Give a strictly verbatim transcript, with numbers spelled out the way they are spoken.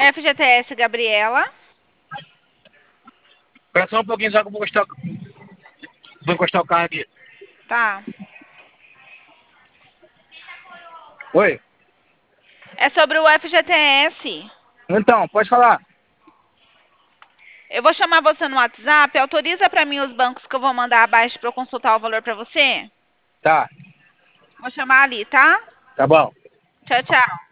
F G T S Gabriela. Espera só um pouquinho, só que eu vou encostar, vou encostar o carro aqui. Tá. Oi? É sobre o F G T S. Então, pode falar. Eu vou chamar você no WhatsApp. Autoriza para mim os bancos que eu vou mandar abaixo para eu consultar o valor para você? Tá, Vou chamar ali, tá? tá bom. Tchau, tchau.